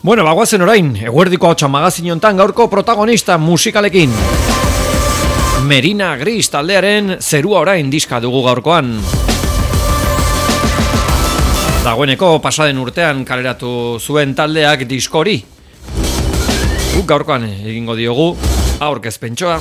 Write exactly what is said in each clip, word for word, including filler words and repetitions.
Bueno, bagoazen orain, eguerdiko hotxa magazin hontan gaurko protagonista musikalekin. Merina Gris taldearen Zerua Orain diska dugu gaurkoan. Dagoeneko pasaden urtean kaleratu zuen taldeak diskori. Guk gaurkoan egingo diogu aurkezpentxoa.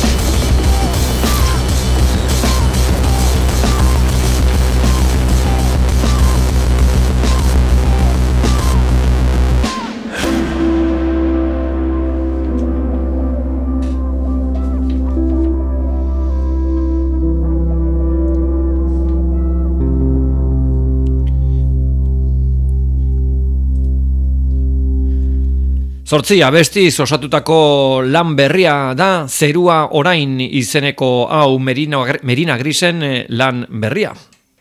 Zortzi abestiz osatutako lan berria da Zerua Orain izeneko hau Merina, Merina Grisen lan berria.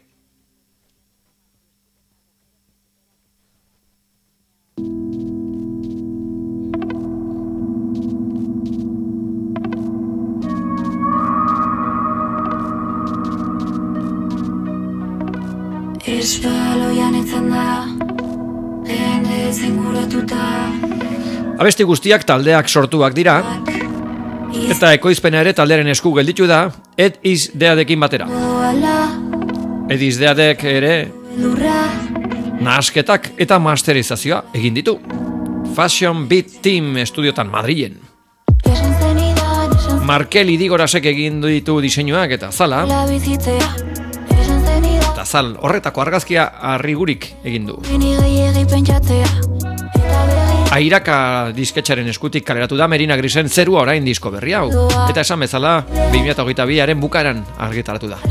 Espaloian etzen da, jende zenguratuta. Abesti guztiak taldeak sortuak dira, eta ekoizpena ere taldearen esku gelditu da, Ed Izdeadekin batera. Ed Izdeadek ere nahasketak eta masterizazioa egin ditu. Fashion Beat Team estudiotan Madrilen. Markel Idigorasek egin ditu diseinuak eta zala. Eta zal horretako argazkia arrigurik egin du. Airaka disketxaren eskutik kaleratu da Merina Grisen Zerua Orain disko berri hau. Eta esan bezala, bi mila hogeita biaren bukaeran argitaratu da.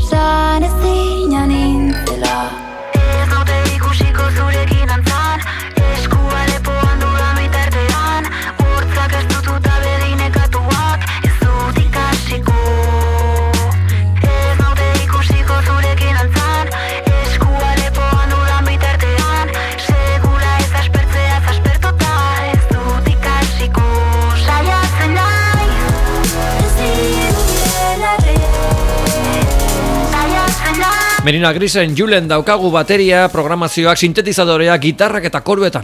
Merina Grisen Julen daukagu bateria, programazioak, sintetizadoreak, gitarrak eta koruetan.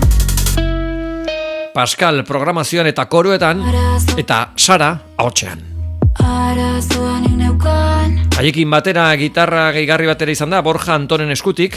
Pascal programazioan eta koruetan, eta Sara ahotsean. Haiekin batera gitarra gehigarri batera izan da Borja Antonen eskutik.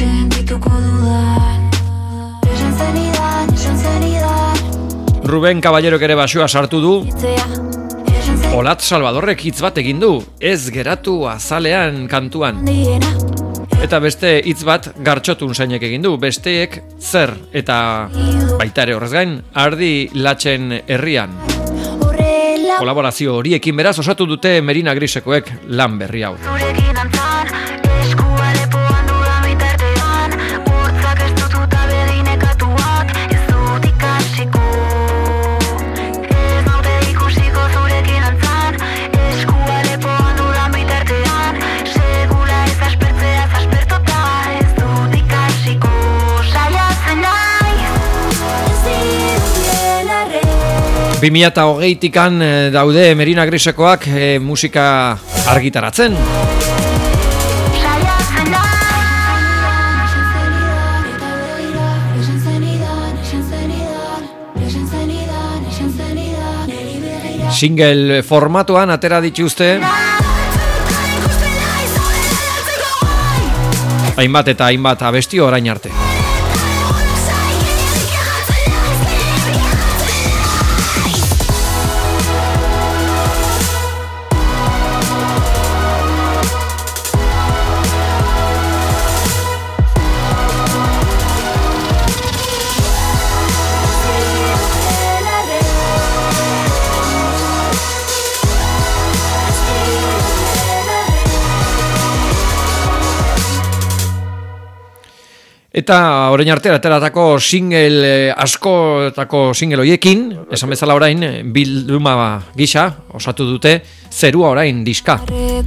Ruben Caballerok ere basua sartu du. Olat Salvadorrek hitz bat egin du, ez geratu azalean kantuan. Eta beste hitz bat Gartxotun Sainek egin du, besteek zer eta baita ere horrez gain, Ardi Latxen herrian. Kolaborazio horiekin beraz osatu dute Merina Grisekoek lan berri hau. bi mila hogeitikan daude Merina Grisekoak e, musika argitaratzen. Single formatuan atera dituzte hainbat eta hainbat abesti orain arte. Eta orain arte ateratako single askotako single hoiekin, esan bezala orain bilduma gisa osatu dute Zerua Orain diska.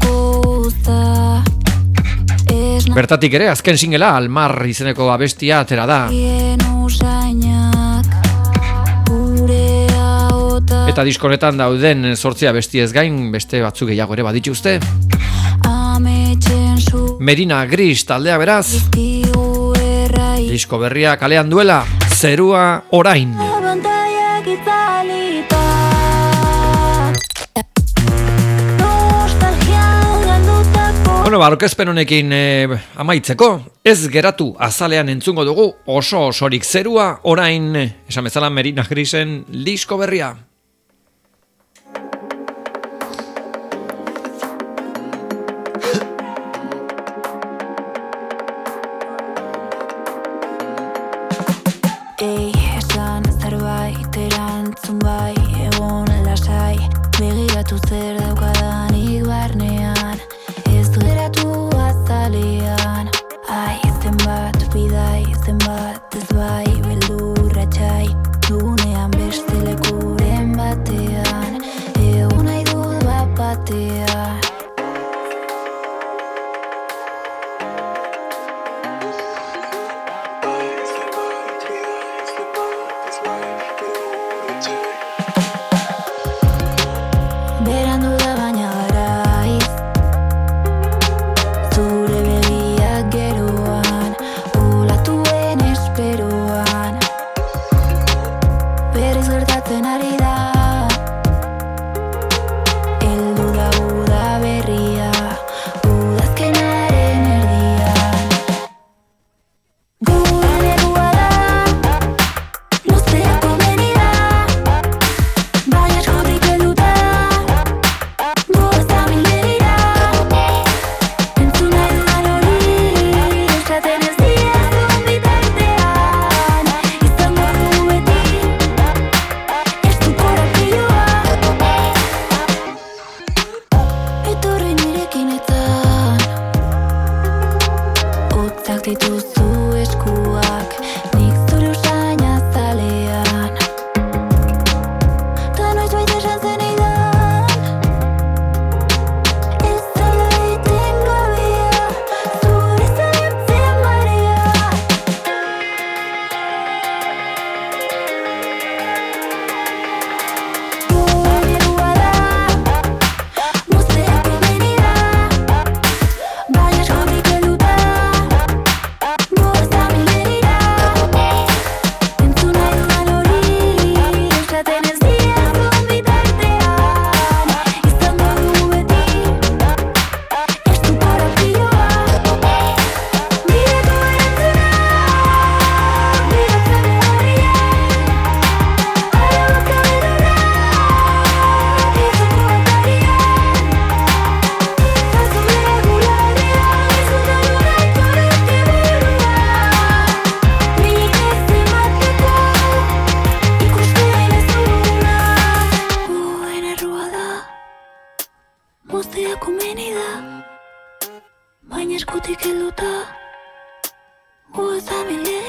Bertatik ere azken singlea Almar izeneko abestia atera da. Eta diskonetan dauden zortzi abesti ez gain beste batzuk gehiago ere badituzte. Merina Gris taldea beraz. Disko berria kalean duela zerua orain. Bueno, barkezpen honekin eh, amaitzeko, ez geratu azalean entzungo dugu oso osorik zerua orain, esan bezala Merina Grisen disko berria. Ei, esan zerbait erantzun bai, egon lasai, begiratu zer daukadanik barnean, ez du geratu azalean. Ai, zenbat bidai, zenbat ez bai, beldurra txai, dugunean beste lekuren batean, egon nahi dut bat batean. Berandu da baina garaiz, zure begiak geroan, olatuen esperoan, berriz gertatzen ari da, heldu da uda berria, udazkenaren erdian. Gure nerua da, moztea komeni da, baina eskutik helduta, goza milderira, entzun nahi dudan hori, esaten ez diazun bitartean, izango dugu beti, ez du korapioa. Etorri nirekin etzan, hotzak dituzu eskuak, nik zure usain azalean, ta noiz baita esan zen eidan, ez zala eten gabea, zure zalantzea marea. Gure nerua da, moztea komeni da, baina eskutik helduta, goza milderira, entzun nahi dudan hori, esaten ez diazun bitartean, izango dugu beti, ez du korapioa. Birako erantzuna, biratzen beharria, arabaka bedora, izango atarian, azule regularean, izan da nahiko erreteburuan, minik ez emateko, ikusten ez duguna. Guen errua da, moztea komeni da, baina eskutik helduta, goza milderira.